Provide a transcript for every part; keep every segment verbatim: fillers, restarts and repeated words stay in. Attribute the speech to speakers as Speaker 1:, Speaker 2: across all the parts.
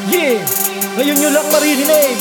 Speaker 1: Yeah, ngayon nyo lang maririnig,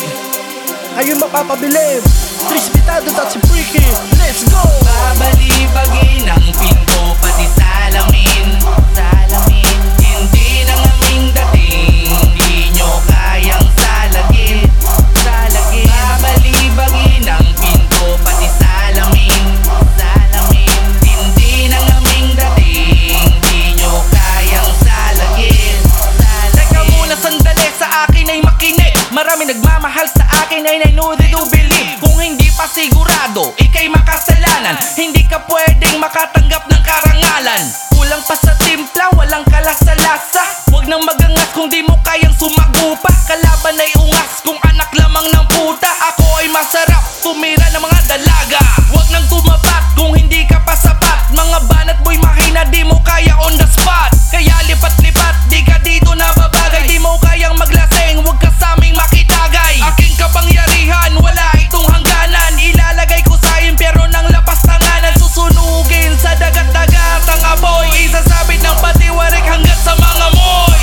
Speaker 1: ayun mapapabilib. Trispitado at si Freaky, let's go!
Speaker 2: Babalibagin ang pinto pati salamin, salamin. Hindi nang aming dating, di nyo kayang salagin, salagin. Babalibagin ang pinto pati salamin, salamin. Hindi nang aming dating, di nyo kayang salagin, salagin. Teka muna sandali, sa akin ay makinig. Marami nagmamahal sa akin ay I know they do believe. Kung hindi pa sigurado, ika'y makasalanan. Hindi ka pwedeng makatanggap ng karangalan. Kulang pa sa timpla, walang kalasa-lasa. Huwag nang magangas kung di mo kayang sumagupa. Kalaban ay ungas kung anak lamang ng puta. Ako ay masarap, tumira ng mga dalaga. Huwag nang tumapat kung hindi ka pa sapat. Mga banat boy mahina, di mo kaya on the spot. Kaya lipat-lipat, di ka dito nababagay. Di mo kayang maglaseng, huwag ka sa aming makitagay. Aking kapangyarihan, wala itong hangganan. Ilalagay ko sa impyerno ng lapas tanganan. Susunugin sa dagat-dagat ang apoy. Isasabit ng patiwarik hanggat sa mga moy.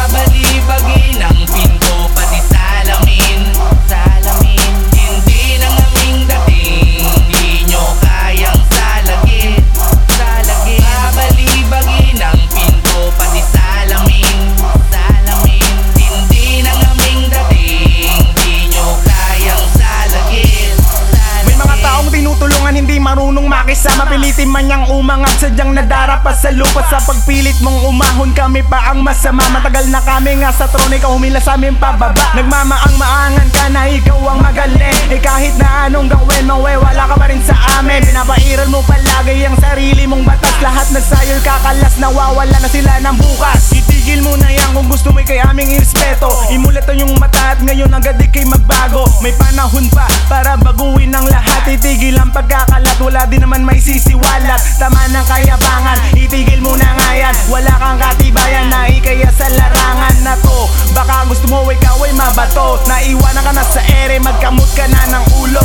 Speaker 2: Babalibagin ang pinto pati salamin, salamin. Hindi nang aming dating, di nyo kayang salagin, salagin. Babalibagin ang pinto pati salamin, salamin. Hindi nang aming dating, di nyo kayang salagin, salagin.
Speaker 3: May mga taong tinutulungan hindi marunong makisama. Pilitin man niyang umangat, sadyang nadarapat sa lupa. Sa pagpilit mong umahon, kami pa ang masama. Matagal na kami nga sa trono, ikaw humila sa amin pababa. Nagmamaang-maangan ka na ikaw ang magaling. Eh kahit na anong gawin mo, eh wala ka pa rin sa amin. Pinapairal mo palagi ang sarili mong batas. Lahat na sa'yo'y kakalas, nawawala na sila ng bukas. Itigil mo na yan kung gusto mo'y kay aming irespeto. Imulatan yung mata at ngayon agad ika'y magbago. May panahon pa para baguhin ang lahat. Itigil ang pagkakalat, wala din naman may sisiwalat. Tama ng kayabangan, itigil mo na nga yan. Wala kang katibayan na ikaya sa larangan na to. Baka gusto mo ikaw ay mabato. Naiwanan ka na sa ere, magkamot ka na ng ulo.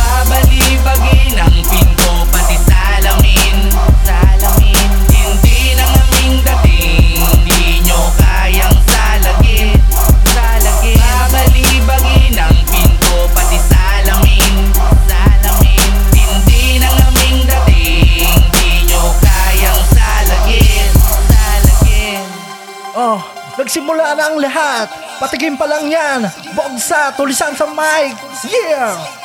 Speaker 2: Babalibagin ang pinto pati salamin, salamin. Hindi nang aming dating, di nyo kayang salagin, salagin. Babalibagin ang pinto pati salamin, salamin. Hindi nang aming dating, di nyo kayang salagin, salagin.
Speaker 1: Oh, nagsimula na ang lahat, patigim pa lang yan. Bogsa, tulisan sa mic, yeah!